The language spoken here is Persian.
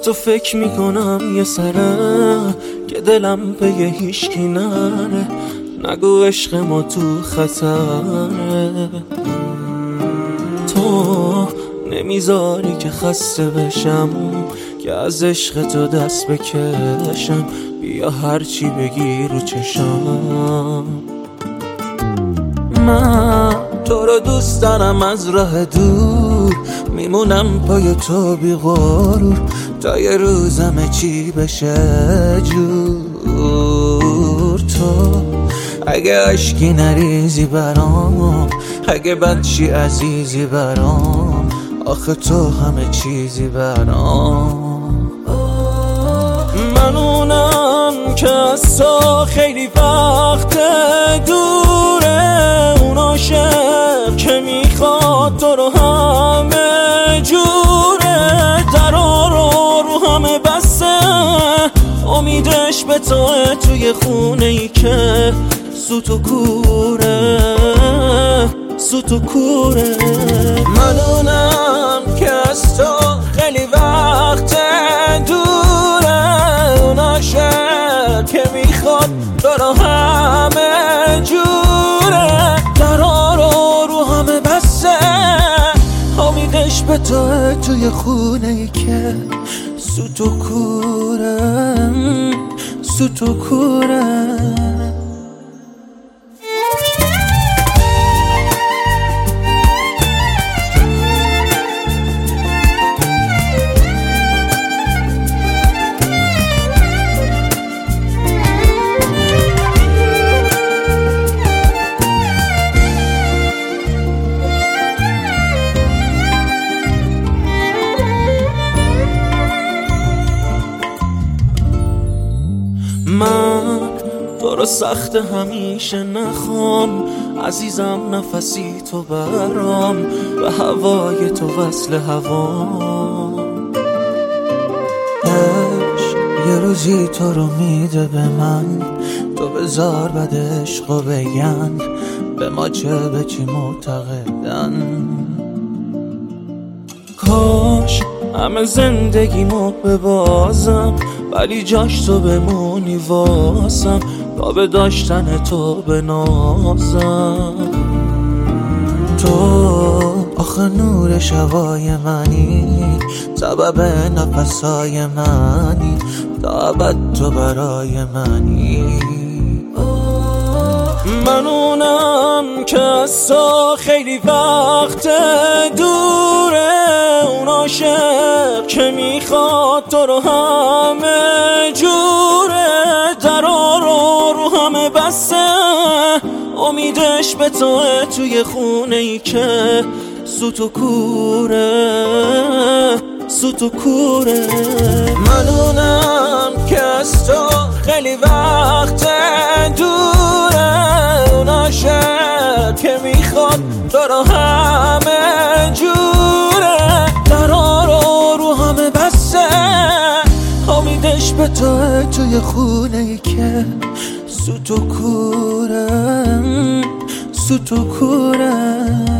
تو فکر میکنم یه سره که دلم به هیچکی نره. نگو عشق ما تو خطره. تو نمیذاری که خسته بشم، که از عشق تو دست بکشم. بیا هرچی بگی رو چشم. من تو رو دوست دارم از راه دور، میمونم پای تو بی غرور تا یه روزم چی بشه جور. تو اگه عشقی نریزی برام، اگه بدشی عزیزی برام، آخه تو همه چیزی برام. من اونم که از تو خیلی وقت دوره، اون عاشق که میخواد تو رو همه جوره. درا رو همه بسته، امیدش به توه توی خونه ای که سوت و کوره، سوت و کوره. من اونم که از تو خیلی وقت دوره، اون عاشق که میخواد تو رو همه جوره. درا رو همه بسته، امیدش به توه توی خونه ای که سوت و کوره، سوت و کوره. من تو رو سخت همیشه نخوام، عزیزم نفسی تو برام، به هوای تو وصل هوام. عشق یه روزی تو رو میده به من، تو بذار بعد عشقو بگن به ما چه به چی معتقدن. کاش همه زندگیمو ببازم، ولی جاش تو بمونی واسم، تا به داشتن تو بنازم. تو آخه نور شبای منی، سبب نفسای منی، تا ابد تو برای منی. من اونم که از تو خیلی وقت دوره، اون عاشق که میخواد تو رو همه جوره. درا رو همه بسته، امیدش به توه توی خونه ای که سوت و کوره، سوت و کوره. من اونم که از تو خیلی وقت دوره، اون عاشق که میخواد تو رو همه جوره. درا رو همه بسته، امیدش به توه توی خونه ای که سوت و کوره، سوت و کوره.